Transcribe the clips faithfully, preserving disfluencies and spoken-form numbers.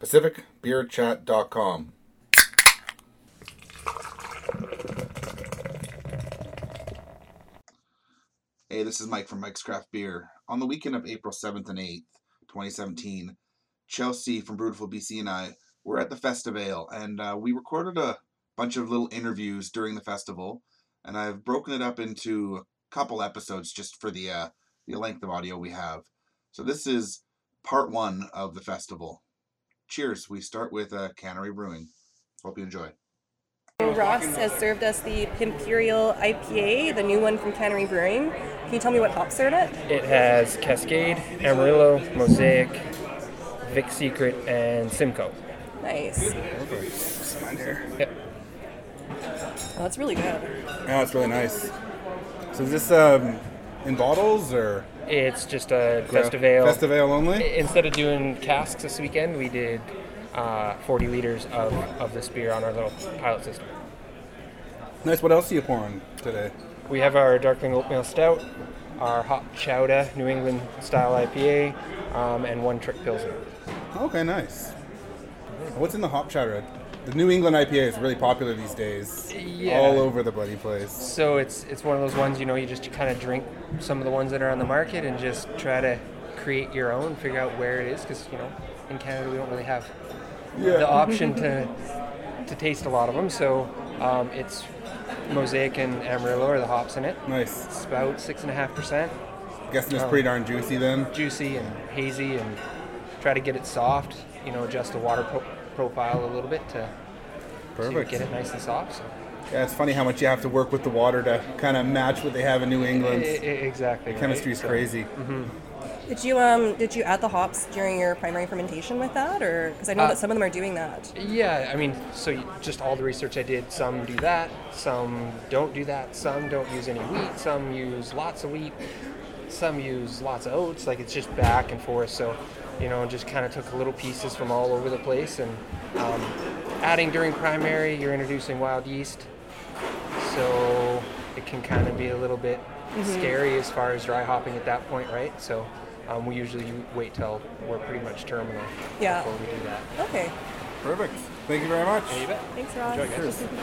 pacific beer chat dot com. Hey, this is Mike from Mike's Craft Beer. On the weekend of April seventh and eighth, twenty seventeen, Chelsea from Brewtiful B C and I were at the Festivale, and uh, we recorded a bunch of little interviews during the festival, and I've broken it up into a couple episodes just for the uh, the length of audio we have. So this is part one of the festival. Cheers. We start with uh, Cannery Brewing. Hope you enjoy. Ross has served us the Imperial I P A, the new one from Cannery Brewing. Can you tell me what hops are in it? It has Cascade, Amarillo, Mosaic, Vic Secret, and Simcoe. Nice. Yep. Oh, that's really good. Yeah, it's really nice. So is this um, in bottles or? It's just a Festivale. Festivale only? Instead of doing casks this weekend, we did uh, forty liters of, of this beer on our little pilot system. Nice. What else are you pouring today? We have our Darkling Oatmeal Stout, our Hop Chowder New England style I P A, um, and one Trick Pilsner. Okay, nice. What's in the hop chowder? The New England I P A is really popular these days. Yeah. All over the bloody place. So it's it's one of those ones, you know, you just kind of drink some of the ones that are on the market and just try to create your own, figure out where it is, because, you know, in Canada we don't really have Yeah. the option to to taste a lot of them. So um, it's Mosaic and Amarillo are the hops in it. Nice. It's about six and a half percent. Guessing it's Um, pretty darn juicy then. Juicy and hazy, and try to get it soft. You know, adjust the water pro- profile a little bit to, to Perfect. get it nice and soft. So. Yeah, it's funny how much you have to work with the water to kind of match what they have in New England. I- I- exactly. The chemistry's right? So- crazy. Mm-hmm. Did you um did you add the hops during your primary fermentation with that, or because I know Uh, that some of them are doing that? Yeah, I mean, so you, just all the research I did, some do that, some don't do that, some don't use any wheat, some use lots of wheat, some use lots of oats, like it's just back and forth. So, you know, just kind of took little pieces from all over the place, and um, adding during primary, you're introducing wild yeast, so it can kind of be a little bit scary as far as dry hopping at that point, right? So um, we usually wait till we're pretty much terminal Yeah. before we do that. Okay. Perfect. Thank you very much. Yeah, you bet. Thanks, Ross. Enjoy, guys. Cheers.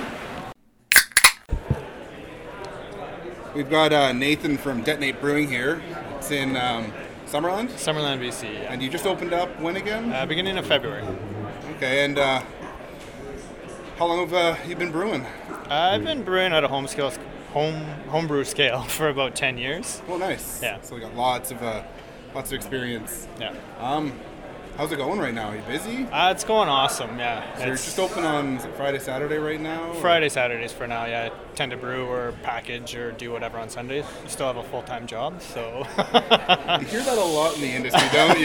We've got uh, Nathan from Detonate Brewing here. It's in um, Summerland. Summerland, B C, yeah. And you just opened up when again? Uh, beginning of February. Okay, and uh, how long have uh, you been brewing? Uh, I've been brewing at a home scale, home homebrew scale for about ten years. Oh, nice. Yeah. So we got lots of uh, lots of experience. Yeah. Um, how's it going right now? Are you busy? Uh, it's going awesome, yeah. So you're It's just open on is it Friday, Saturday right now? or- Friday, Saturdays for now, yeah. I tend to brew or package or do whatever on Sundays. I still have a full-time job, so... You hear that a lot in the industry, don't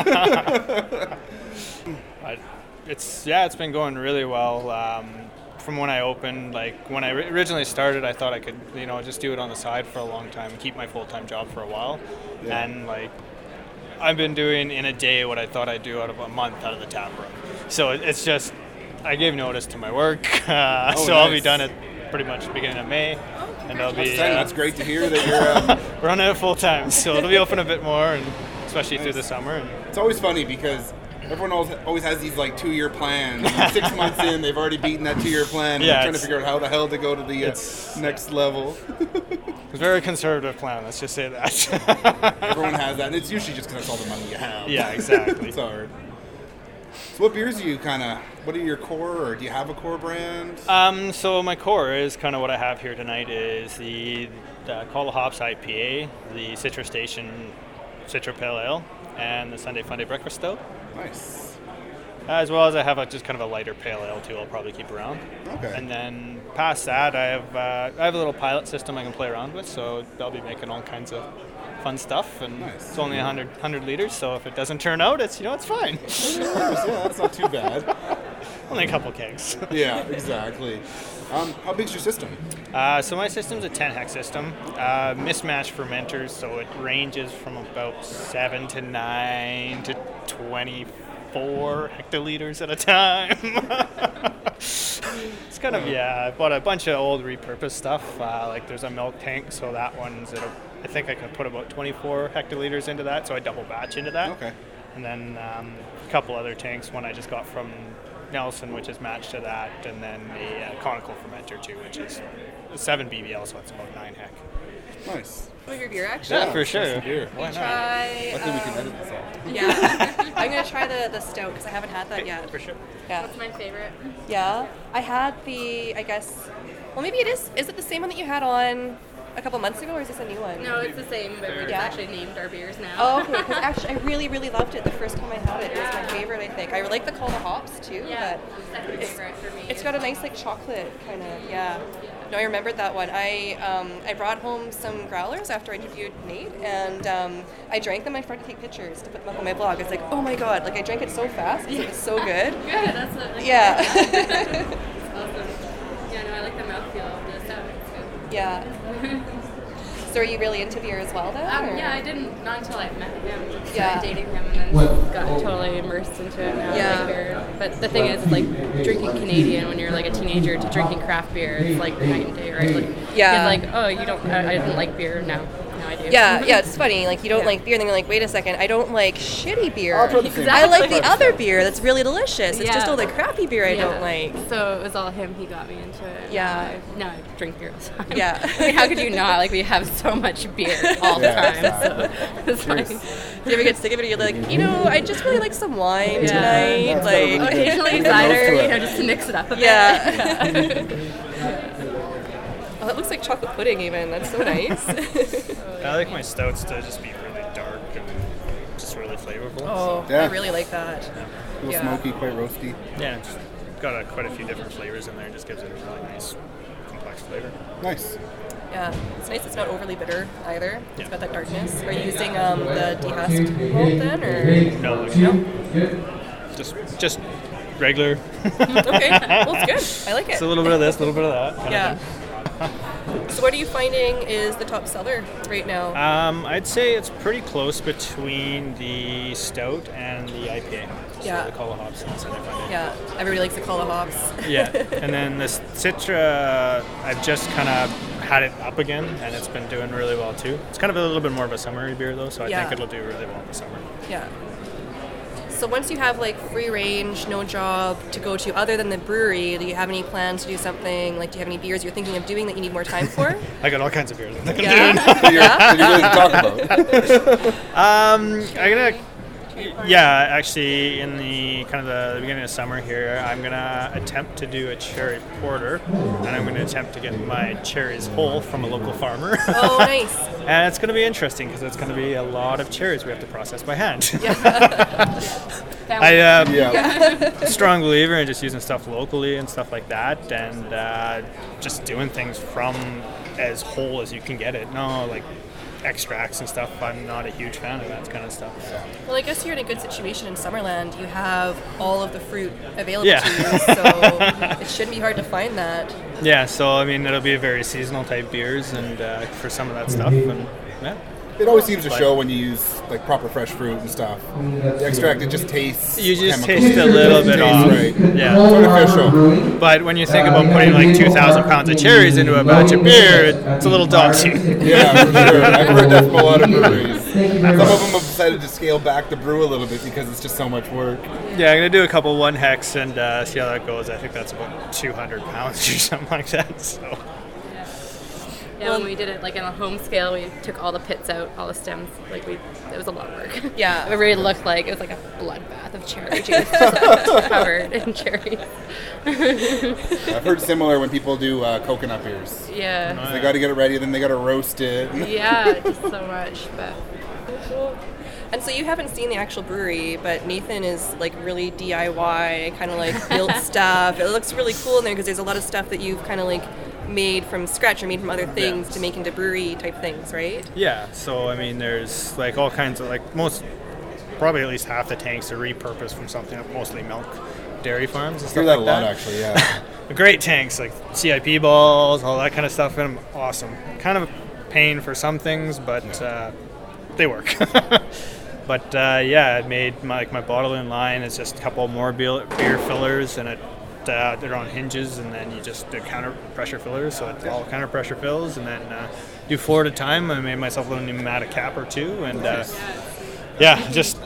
you? I, it's yeah, it's been going really well. Um, from when I opened, like when I ri- originally started, I thought I could, you know, just do it on the side for a long time, keep my full-time job for a while, Yeah. and like I've been doing in a day what I thought I'd do out of a month out of the tap room. So it, it's just I gave notice to my work, uh, Oh, so I'll be nice. done at pretty much beginning of May, and I'll be That's, uh, that's great to hear that you're. Uh, running it full time. So it'll be open a bit more, and especially through the summer. And, it's always funny because everyone always, always has these like two-year plans. And six months in, they've already beaten that two-year plan. And Yeah, they're trying to it's- figure out how the hell to go to the uh, It's- next level. It's a very conservative plan, let's just say that. Everyone has that, and it's usually just because that's all the money you have. Yeah, exactly. It's hard. So what beers do you kind of, what are your core, or do you have a core brand? Um, so my core is kind of what I have here tonight is the, the Call the Hops I P A, the Citra Station Citra Pale Ale, and the Sunday Funday Breakfast Stout. Nice. As well as I have a, just kind of a lighter pale ale too. I'll probably keep around. Okay. And then past that, I have uh, I have a little pilot system I can play around with, so I'll be making all kinds of fun stuff. And Nice. it's only one hundred, one hundred liters, so if it doesn't turn out, it's you know it's fine. Yeah, that's not too bad. Only a couple kegs. Yeah, exactly. Um, how big's your system? Uh, so my system's a ten hex system, uh, mismatched fermenters, so it ranges from about seven to nine to twenty-four hectoliters at a time. It's kind of yeah. I bought a bunch of old repurposed stuff. Uh, like there's a milk tank, so that one's at a, I think I can put about twenty-four hectoliters into that, so I double batch into that. Okay. And then um, a couple other tanks. One I just got from Nelson, which is matched to that, and then a uh, conical fermenter too, which is seven B B L, so it's about nine hec. Nice. Want your beer, actually? Yeah, for sure. Beer. Why not? Try, Luckily we can um, edit this out. Yeah. I'm going to try the, the stout because I haven't had that yet. For sure. Yeah. That's my favorite. Yeah. I had the, I guess, well, maybe it is. Is it the same one that you had on a couple months ago, or is this a new one? No, it's the same, but we just Yeah. actually named our beers now. Oh, okay. Because actually, I really, really loved it the first time I had it. It was my favorite, I think. I like the Call the Hops too. Yeah, But second it's, favorite for me. it's got a nice like chocolate kind of, yeah. No, I remembered that one. I um, I brought home some growlers after I interviewed Nate, and um, I drank them. I started to take pictures to put them up on my blog. It's like, oh my god, like I drank it so fast because it was so good. Good, that's what like, Yeah. It's awesome. Yeah, no, I like the mouthfeel of the stout. It's good. Yeah. So are you really into beer as well then? Um, or- yeah, I didn't, not until I met him. Started Yeah. dating him and then got totally immersed into it now. Yeah. I like beer. But the thing is, like, drinking Canadian when you're like a teenager to drinking craft beer, it's like night and day, right? Like, Yeah. It's like, oh, you don't, I, I didn't like beer. Now, now I do. Yeah, yeah, it's funny. Like you don't Yeah. like beer, and then you're like, wait a second, I don't like shitty beer. I'll try the same. I like the Exactly. other beer that's really delicious. It's just Yeah. all the crappy beer I don't Yeah. like. So it was all him. He got me into it. Yeah. Now I, now I drink beer all the time. Yeah. I mean, how could you not? Like, we have so much beer all the Yeah, time. So it's like, Cheers. Do you ever get sick of it? You're like, you know, I just really like some wine Yeah. tonight. That's better Like, than occasionally Nose cider, to you it. know, just to mix it up a bit. yeah. Oh, that looks like chocolate pudding even. That's so nice. I like my stouts to just be really dark and just really flavorful. Oh, Yeah. I really like that. A little Yeah. smoky, quite roasty. Yeah, it's got a, quite a few different flavors in there. It just gives it a really nice, complex flavor. Nice. Yeah, it's nice. It's not overly bitter either. It's Yeah. got that darkness. Are you using um, the dehusked malt then, or? No, No. just just regular. Okay, well, it's good. I like it. It's a little bit of this, a little bit of that. kind Yeah. of thing. So what are you finding is the top seller right now? Um, I'd say it's pretty close between the stout and the I P A. So Yeah. the Call of Hops and Sunday Funday. Yeah, everybody likes to call the hops. Yeah, and then this Citra, I've just kind of had it up again, and it's been doing really well too. It's kind of a little bit more of a summery beer though, so I Yeah. think it'll do really well in the summer. Yeah. So once you have like free range, no job to go to other than the brewery, do you have any plans to do something? Like, do you have any beers you're thinking of doing that you need more time for? I got all kinds of beers. I'm thinking Yeah. That you're, that you're willing to talk about. Um, I'm gonna, yeah, actually, in the kind of the, the beginning of summer here, I'm gonna attempt to do a cherry porter, and I'm gonna attempt to get my cherries whole from a local farmer. Oh, nice. And it's gonna be interesting because it's gonna be a lot of cherries we have to process by hand. I um, Yeah. strong believer in just using stuff locally and stuff like that, and uh, just doing things from as whole as you can get it. No, like extracts and stuff. I'm not a huge fan of that kind of stuff. So. Well, I guess you're in a good situation in Summerland. You have all of the fruit available Yeah. to you, so it shouldn't be hard to find that. Yeah, so I mean, it'll be a very seasonal type beers, and uh, for some of that stuff, and yeah. It always seems to show when you use like proper fresh fruit and stuff. The extract, it just tastes. You just chemical. taste a little bit Tastes off. right. Yeah. It's artificial. But when you think about putting like two thousand pounds of cherries into a batch of beer, it's a little daunting. Yeah, for sure. I've heard that from a lot of breweries. Some of them have decided to scale back the brew a little bit because it's just so much work. Yeah, I'm gonna do a couple one hex and uh, see how that goes. I think that's about two hundred pounds or something like that. So Yeah, when we did it like on a home scale, we took all the pits out, all the stems. Like we, it was a lot of work. Yeah. It really looked like it was like a bloodbath of cherry juice, just covered in cherries. I've heard similar when people do uh, coconut beers. Yeah, They got to get it ready, then they got to roast it. yeah, just so much. But And so you haven't seen the actual brewery, but Nathan is like really D I Y, kind of like built stuff. It looks really cool in there because there's a lot of stuff that you've kind of like made from scratch or made from other things Yeah. to make into brewery type things, right? yeah, so I mean, there's like all kinds of like most, probably at least half the tanks are repurposed from something, mostly milk, dairy farms and I stuff hear that like a lot, that. actually, yeah. Great tanks, like C I P balls, all that kind of stuff in them. Awesome. Kind of a pain for some things, but uh, they work. But uh, yeah, I made my, like my bottling line. It's just a couple more beer, beer fillers, and it uh, they're on hinges, and then you just do counter pressure fillers. So it's all counter pressure fills, and then uh, do four at a time. I made myself a little pneumatic cap or two, and uh, yeah, just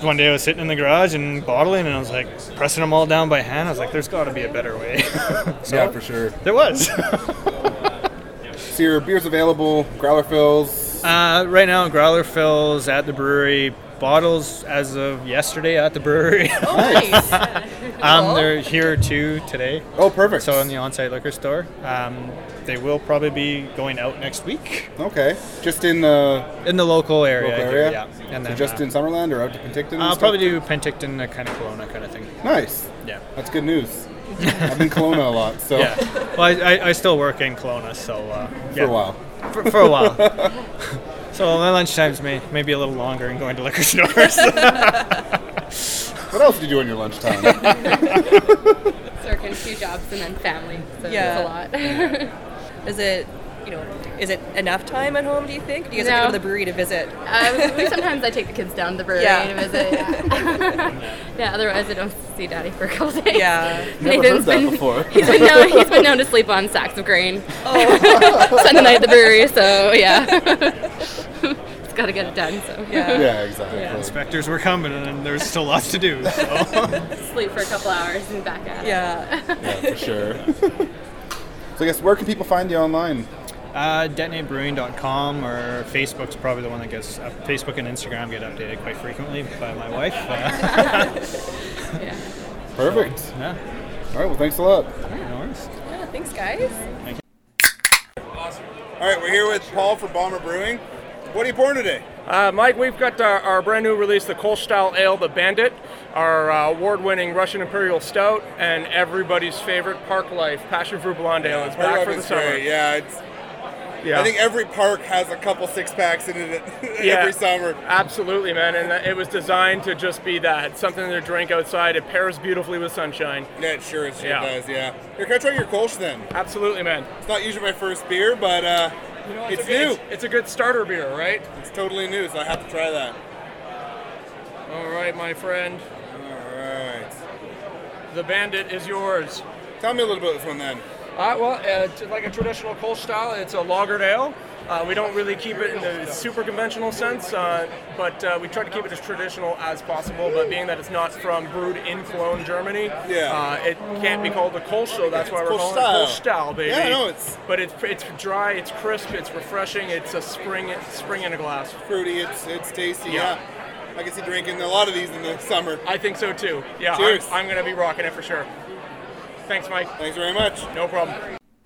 one day I was sitting in the garage and bottling, and I was like pressing them all down by hand. I was like, there's got to be a better way. So Yeah, for sure. there was. So your beer's available, growler fills. uh, right now, growler fills at the brewery. Bottles as of yesterday at the brewery. Oh, nice. um, they're here too today. Oh, perfect. So in the on-site liquor store. Um, they will probably be going out next week Okay. Just in the in the local area. local here, area? yeah. And So then just uh, in Summerland or out to Penticton? and I'll stuff? probably do Penticton, uh, kind of Kelowna kind of thing. Nice. Yeah. That's good news. I've been Kelowna a lot, so Yeah. Well, I, I, I still work in Kelowna, so uh, for yeah. a while. For, for a while. So my lunch times may maybe a little longer in going to liquor stores. What else do you do in your lunchtime? Working two jobs and then family, so Yeah. it's a lot. Is it, you know, is it enough time at home, do you think? Do you guys have to No. go to the brewery to visit? Uh, we- sometimes I take the kids down to the brewery Yeah. to visit. Yeah. Yeah, otherwise I don't see Daddy for a couple days. Yeah. Never heard that before. He's been, known, he's been known to sleep on sacks of grain. Oh. Spend the night at the brewery, so yeah. It's got to get it done, so. Yeah. Yeah, exactly. Inspectors were coming, and there's still lots to do. So. Sleep for a couple hours and back at it. Yeah. Yeah, for sure. So I guess where can people find you online? Uh, detonate brewing dot com or Facebook's probably the one that gets uh, Facebook and Instagram get updated quite frequently by my wife. Uh, Yeah. Perfect. yeah, All right, well, thanks a lot. no worries. Yeah, thanks, guys. All right, we're here with Paul from Bomber Brewing. What are you pouring today? Uh, Mike, we've got our, our brand new release, the Kolsch Style Ale, the Bandit, our uh, award-winning Russian Imperial Stout, and everybody's favorite Park Life Passion Fruit Blonde Ale. It's back for the summer. Yeah, it's, Yeah. I think every park has a couple six packs in it Yeah, every summer. Absolutely, man, and it was designed to just be that, something to drink outside. It pairs beautifully with sunshine. Yeah, it sure as shit Yeah. does. Yeah. Here, can I try your Kolsch then? Absolutely, man. It's not usually my first beer, but uh, You know, it's, a good, new. It's, it's a good starter beer, right? It's totally new, so I have to try that. All right, my friend. All right. The Bandit is yours. Tell me a little bit about this one then. Uh, well, uh, it's like a traditional Kolsch style, it's a lagered ale. Uh, we don't really keep it in the super conventional sense, uh, but uh, we try to keep it as traditional as possible. But being that it's not from brewed in Cologne, Germany, Yeah. uh, it can't be called a Kolsch, so that's why we're Kolsch calling style. it Kolsch style, baby. Yeah, no, it's- But it's it's dry, it's crisp, it's refreshing, it's a spring spring in a glass. Fruity, it's it's tasty. Yeah. Yeah. I can see drinking a lot of these in the summer. I think so too. Yeah, Cheers. I'm, I'm going to be rocking it for sure. Thanks, Mike. Thanks very much. No problem.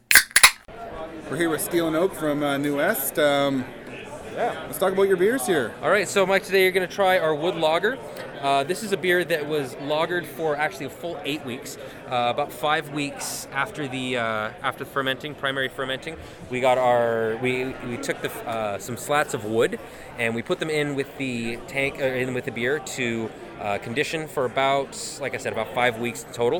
We're here with Steel and Oak from uh, New West. Um, yeah. Let's talk about your beers here. All right, so Mike, today you're going to try our wood lager. Uh, this is a beer that was lagered for actually a full eight weeks, uh, about five weeks after the uh, after fermenting, primary fermenting. We got our we we took the uh, some slats of wood and we put them in with the tank uh, in with the beer to uh, condition for about, like I said, about five weeks total.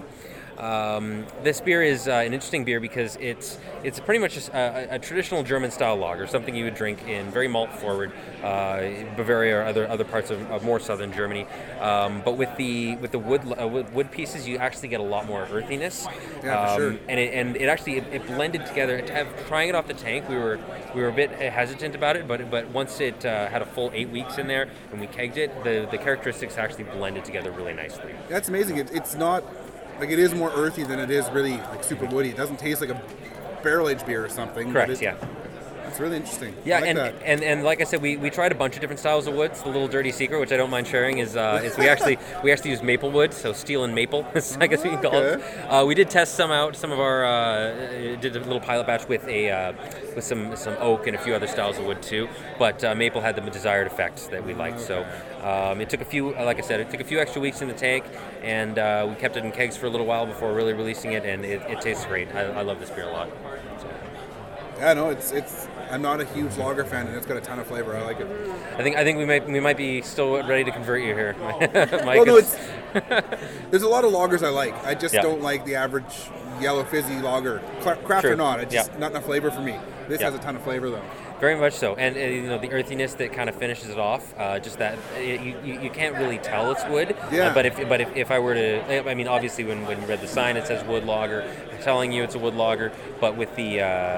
Um, this beer is uh, an interesting beer because it's it's pretty much just a, a traditional German style lager, something you would drink in very malt forward uh, Bavaria or other other parts of, of more southern Germany. Um, but with the with the wood, uh, wood wood pieces, you actually get a lot more earthiness. Yeah, for um, sure. And it, and it actually it, it blended together. To have, trying it off the tank, we were we were a bit hesitant about it, but but once it uh, had a full eight weeks in there and we kegged it, the the characteristics actually blended together really nicely. That's amazing. It, it's not like it is more earthy than it is really like super woody. It doesn't taste like a barrel aged beer or something. Correct. but it- yeah. It's really interesting. Yeah, I like and, that. and and like I said, we, we tried a bunch of different styles of woods. The little dirty secret, which I don't mind sharing, is uh, is we actually we actually use maple wood, so steel and maple, I guess we can call it. Uh, we did test some out. Some of our uh, did a little pilot batch with a uh, with some some oak and a few other styles of wood too. But uh, maple had the desired effects that we liked. So um, it took a few, like I said, it took a few extra weeks in the tank, and uh, we kept it in kegs for a little while before really releasing it, and it, it tastes great. I, I love this beer a lot. So. Yeah, no, it's it's. I'm not a huge lager fan, and it's got a ton of flavor. I like it. I think I think we might we might be still ready to convert you here, Mike. Well, no, it's there's a lot of lagers I like. I just Yeah. don't like the average yellow fizzy lager, Cla- craft True. or not. It's just Yeah. not enough flavor for me. This Yeah. has a ton of flavor though. Very much so, and uh, you know the earthiness that kind of finishes it off. Uh, just that uh, you, you, you can't really tell it's wood. Yeah. Uh, but if but if, if I were to, I mean, obviously when, when you read the sign, it says wood lager. I'm telling you it's a wood lager. But with the uh,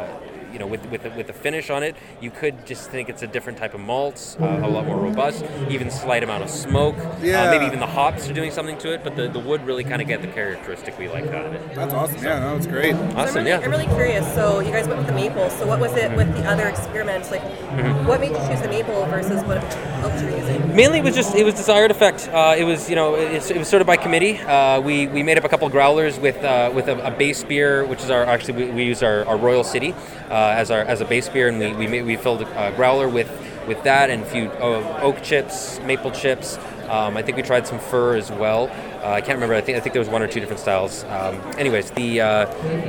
you know, with with the, with the finish on it, you could just think it's a different type of malt, uh, a lot more robust, even slight amount of smoke. Yeah. Uh, maybe even the hops are doing something to it, but the, the wood really kind of get the characteristic we like out of it. That's awesome. Yeah, that was great. So I'm Awesome, really, yeah. I'm really curious. So you guys went with the maple. So what was it with the other experiments? Like, Mm-hmm. what made you choose the maple versus what else you're using? Mainly, it was just it was desired effect. Uh, it was you know it, it was sort of by committee. Uh, we we made up a couple of growlers with uh, with a, a base beer, which is our actually we, we use our, our Royal City uh, as our as a base beer, and we we made, we filled a growler with with that and a few uh, oak chips, maple chips. Um, I think we tried some fir as well. Uh, I can't remember. I think I think there was one or two different styles. Um, anyways, the uh,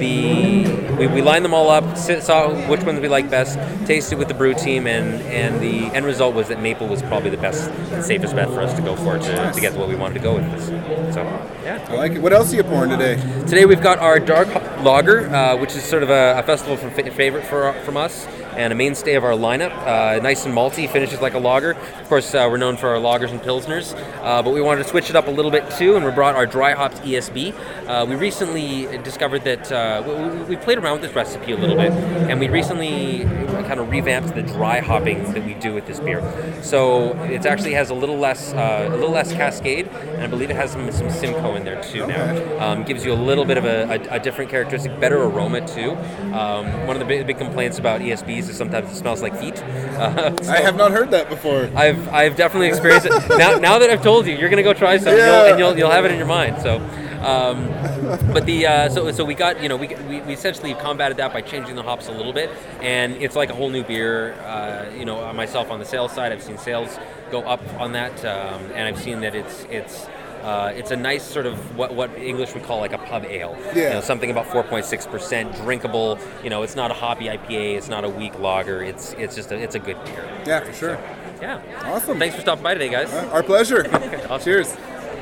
the we, we lined them all up, sit, saw which ones we liked best, tasted with the brew team, and, and the end result was that maple was probably the best, and safest bet for us to go for to, to get what we wanted to go with this. So yeah, I like it. What else are you pouring today? Today we've got our dark lager, uh, which is sort of a, a festival from favorite for from us. And a mainstay of our lineup, uh, nice and malty, finishes like a lager. Of course, uh, we're known for our lagers and pilsners, uh, but we wanted to switch it up a little bit too, and we brought our dry hopped E S B. Uh, we recently discovered that uh, we, we played around with this recipe a little bit, and we recently kind of revamped the dry hopping that we do with this beer. So it actually has a little less, uh, a little less Cascade, and I believe it has some, some Simcoe in there too now. Um, gives you a little bit of a, a, a different characteristic, better aroma too. Um, one of the big, big complaints about E S Bs is sometimes it smells like feet. Uh, so I have not heard that before. I've I've definitely experienced it. Now now that I've told you, you're gonna go try some, Yeah. you'll, and you'll you'll have it in your mind. So, um, but the uh, so so we got you know we, we we essentially combated that by changing the hops a little bit, and it's like a whole new beer. Uh, you know, myself on the sales side, I've seen sales go up on that, um, and I've seen that it's it's. Uh, it's a nice sort of what what English would call like a pub ale. Yeah. You know, something about four point six percent, drinkable. You know, it's not a hoppy I P A. It's not a weak lager. It's it's just a, it's a good beer. Yeah, for sure. Yeah. Awesome. Thanks for stopping by today, guys. Uh, Our pleasure. Awesome. Cheers.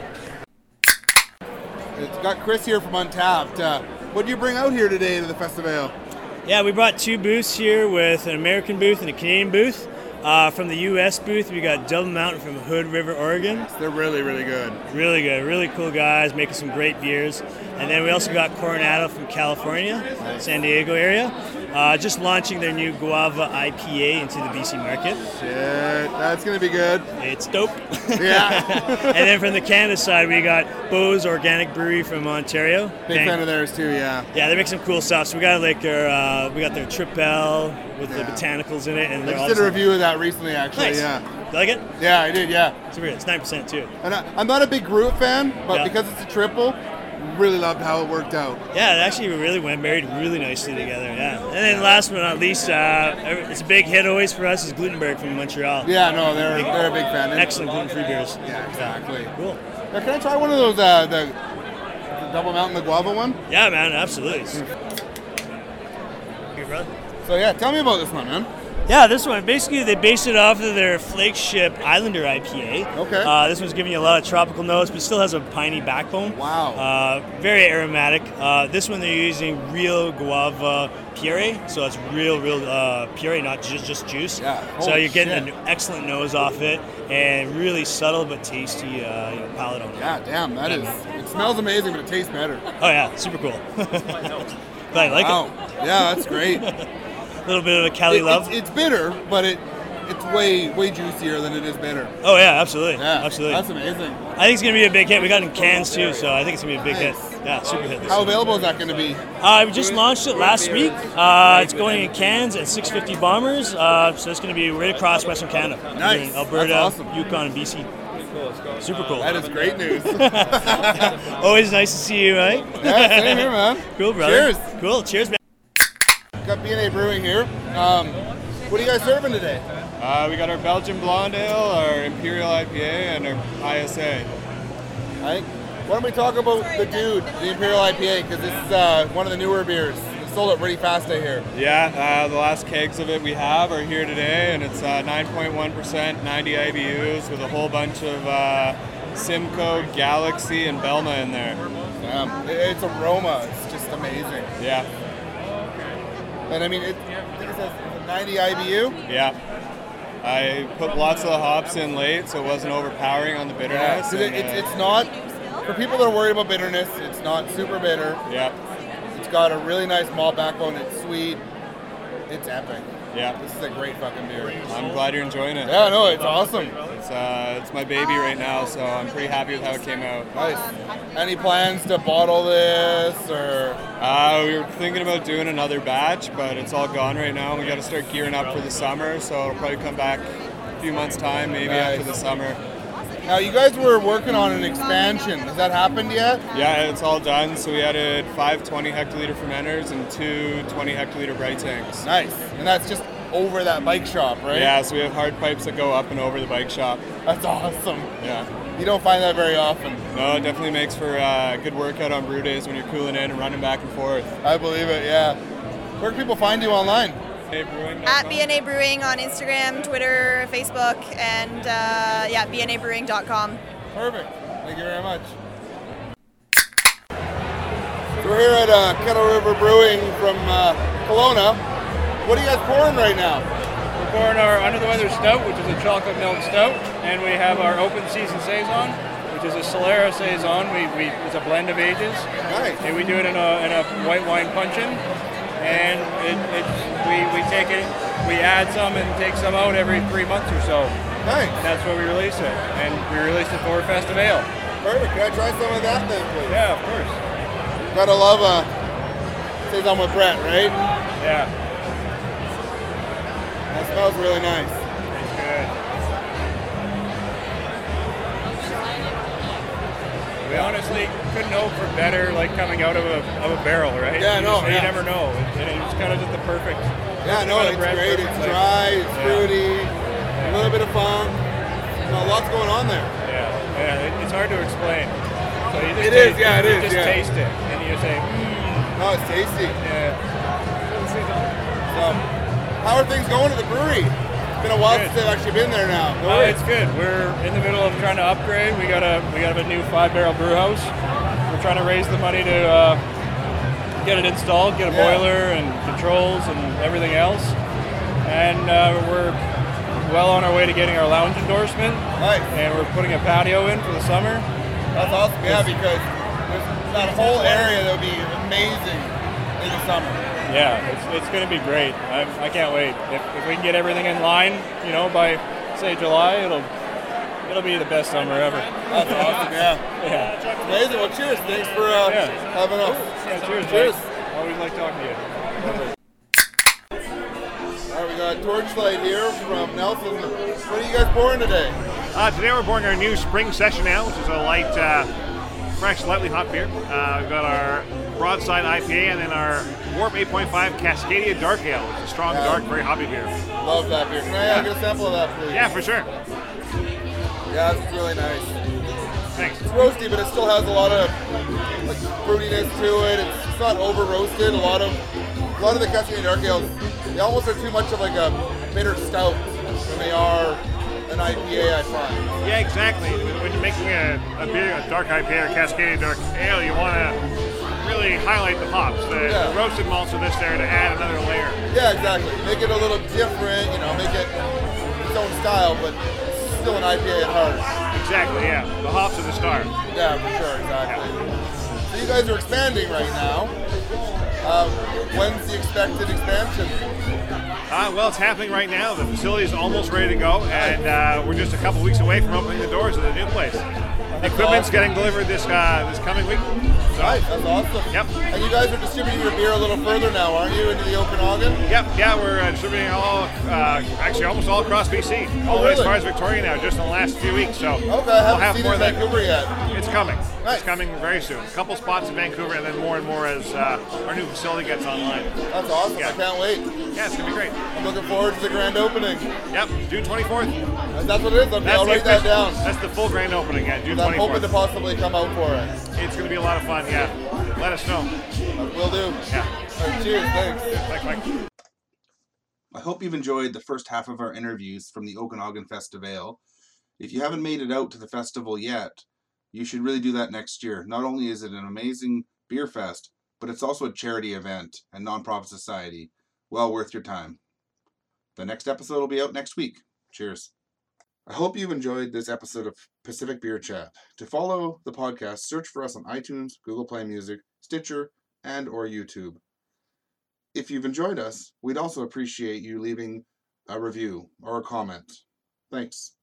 It's got Chris here from Untapped. Uh, what do you bring out here today to the festival? Yeah, we brought two booths here with an American booth and a Canadian booth. Uh, from the U S booth, we got Double Mountain from Hood River, Oregon. They're really, really good. Really good, really cool guys, making some great beers. And then we also got Coronado from California, San Diego area, uh, just launching their new Guava I P A into the B C market. Shit, that's gonna be good. It's dope. Yeah. And then from the Canada side, we got Bo's Organic Brewery from Ontario. Big Thank- fan of theirs too. Yeah. Yeah, they make some cool stuff. So we got like their, uh, we got their Tripel with Yeah. the botanicals in it, and I they're just did a awesome. review of that recently, actually. Nice. Yeah. You like it? Yeah, I did. Yeah. It's weird. It's nine percent too. And I, I'm not a big Gruit fan, but Yeah. because it's a triple, really loved how it worked out. Yeah, it actually really went married really nicely together. Yeah. And then last but not least, uh, it's a big hit always for us is Glutenberg from Montreal. Yeah, no, they're they're a big fan. They're- Excellent gluten-free beers. Yeah, exactly. Cool. Now, can I try one of those? Uh, the, the Double Mountain, the guava one. Yeah, man, absolutely. Here, brother. So yeah, tell me about this one, man. Yeah, this one, basically they based it off of their flagship Islander I P A. Okay. Uh, this one's giving you a lot of tropical notes, but still has a piney backbone. Wow. Uh, very aromatic. Uh, this one they're using real guava puree, so it's real, real uh, puree, not just, just juice. Yeah. So Holy you're getting shit. an excellent nose off it, and really subtle but tasty uh, you know, palate on it. Yeah, damn, that is. It smells amazing, but it tastes better. Oh yeah, super cool. But I like Wow. Yeah, that's great. it. A little bit of a Cali It- love. It's, it's bitter, but it it's way way juicier than it is bitter. Oh yeah, absolutely. Yeah, absolutely. That's amazing. I think it's going to be a big hit. We got it in cans too, so I think it's going to be a big Nice. hit. Yeah, super hit. This How year. available is that going to be? Uh, we just launched it last week. Uh, it's going in cans at six fifty Bombers, uh, so it's going to be right across Western Canada. Nice. In Alberta, That's awesome. Yukon, and B C. Super cool. That is great news. Always nice to see you, right? Yeah, same here, man. Cool, brother. Cheers. Cool. Cheers, man. Got B and A Brewing here. Um, what are you guys serving today? Uh, we got our Belgian Blonde Ale, our Imperial I P A, and our I S A. I think. Why don't we talk about the Dude, the Imperial I P A, because this is uh, one of the newer beers. It sold out pretty fast, I hear. Yeah, uh, the last kegs of it we have are here today, and it's uh, nine point one percent, ninety I B Us, with a whole bunch of uh, Simcoe, Galaxy, and Belma in there. Um, it- its aroma is just amazing. Yeah, And I mean, it, I think it says ninety I B U. yeah. I put lots of the hops in late, so it wasn't overpowering on the Yeah, bitterness. 'cause it, and, it's, uh, it's not, for people that are worried about bitterness, it's not super bitter. yeah, It's got a really nice malt backbone. It's sweet. It's epic. Yeah. This is a great fucking beer. I'm glad you're enjoying it. Yeah, no, it's awesome. It's uh, it's my baby right now, so I'm pretty happy with how it came out. Nice. Any plans to bottle this, or? Uh, we were thinking about doing another batch, but it's all gone right now. We got to start gearing up for the summer, so it'll probably come back a few months' time, maybe Nice. after the summer. Now, you guys were working on an expansion. Has that happened yet? Yeah, it's all done. So we added five twenty hectoliter fermenters and two twenty hectoliter bright tanks. Nice. And that's just over that bike shop, right? Yeah, so we have hard pipes that go up and over the bike shop. That's awesome. Yeah. You don't find that very often. No, it definitely makes for a good workout on brew days when you're cooling in and running back and forth. I believe it, yeah. Where can people find you online? At B N A Brewing on Instagram, Twitter, Facebook, and uh, yeah, b n a brewing dot com. Perfect. Thank you very much. So we're here at uh, Kettle River Brewing from uh, Kelowna. What are you guys pouring right now? We're pouring our Under the Weather Stout, which is a chocolate milk stout, and we have our Open Season Saison, which is a Solera Saison. We, we it's a blend of ages. Nice. And we do it in a, in a white wine puncheon, and it, it we, we take it, we add some and take some out every three months or so. Nice. And that's where we release it, and we release it for Festivale. Perfect. Can I try some of that then, please? Yeah, of course. Gotta love a Saison with Brett, right? Yeah. That smells really nice. It's good. We honestly couldn't hope for better, like coming out of a, of a barrel, right? Yeah, you no, just, yeah. You never know. It, it was kind of just the perfect. Yeah, no, kind of it's bread, great. perfect, It's like- dry, it's Yeah. fruity, a little bit of funk. No, lots going on there. Yeah, yeah, it, it's hard to explain. So you just It is, taste, yeah, it you is, just yeah. taste it, and you say, mm, No, it's tasty. yeah. So, how are things going at the brewery? It's been a while Good. since I've actually been there now. No Uh, worries. it's good. We're in the middle of trying to upgrade. We got a we got a new five barrel brew house. We're trying to raise the money to uh, get it installed, get a Yeah. boiler and controls and everything else. And uh, we're well on our way to getting our lounge endorsement. Nice. And we're putting a patio in for the summer. That's awesome. Yeah, because there's that whole area that would be amazing in the summer. Yeah, it's, it's going to be great. I, I can't wait. If, if we can get everything in line, you know, by say July, it'll it'll be the best summer ever. That's awesome. Yeah. Yeah. Amazing. Well, cheers. Thanks for uh, Yeah. having us. Yeah, cheers. Cheers. Mike. Always like talking to you. All right, we got Torchlight here from Nelson. What are you guys pouring today? Uh, today we're pouring our new Spring Session Ale, which is a light, uh, fresh, lightly hot beer. Uh, we've got our Broadside I P A and then our Warp eight point five Cascadia Dark Ale, which is a strong, Yeah. dark, very hoppy beer. Love that beer. Can I uh, get a sample of that, please? Yeah, for sure. Yeah, it's really nice. Thanks. It's roasty, but it still has a lot of like fruitiness to it. It's, it's not over roasted. A lot of a lot of the Cascadia Dark Ales, they almost are too much of like a bitter stout than they are an I P A, I find. Yeah, exactly. When when you're making a, a beer, a dark I P A or Cascadia Dark Ale, you want to really highlight the hops, the, Yeah. the roasted malts are this there to add another layer. Yeah, exactly. Make it a little different, you know, make it its own style, but still an I P A at heart. Exactly, yeah. The hops are the star. Yeah, for sure, exactly. So you guys are expanding right now. Um, when's the expected expansion? Uh, well, it's happening right now. The facility is almost ready to go, and uh, we're just a couple weeks away from opening the doors of the new place. The equipment's getting delivered this uh, this coming week. So, Nice, that's awesome. Yep. And you guys are distributing your beer a little further now, aren't you, into the Okanagan? Yep, yeah, we're uh, distributing all, uh, actually almost all across B C, all the way as really? far as Victoria now, just in the last few weeks. So Okay, I we'll haven't have seen more it in than Vancouver yet. It's coming. Nice. It's coming very soon. A couple spots in Vancouver, and then more and more as uh, our new facility gets online. That's awesome. Yeah. I can't wait. Yeah, it's gonna be great. I'm looking forward to the grand opening. Yep, June twenty-fourth. That's what it is. Okay, That's I'll the write that official- down. That's the full grand opening, yeah, June I'm hoping twenty-fourth. to possibly come out for it. It's gonna be a lot of fun. Yeah, let us know. Will do. Yeah. All right, cheers. Thanks. Thanks, Mike. I hope you've enjoyed the first half of our interviews from the Okanagan Festival. If you haven't made it out to the festival yet, you should really do that next year. Not only is it an amazing beer fest, but it's also a charity event and nonprofit society. Well worth your time. The next episode will be out next week. Cheers. I hope you enjoyed this episode of Pacific Beer Chat. To follow the podcast, search for us on iTunes, Google Play Music, Stitcher, and or YouTube. If you've enjoyed us, we'd also appreciate you leaving a review or a comment. Thanks.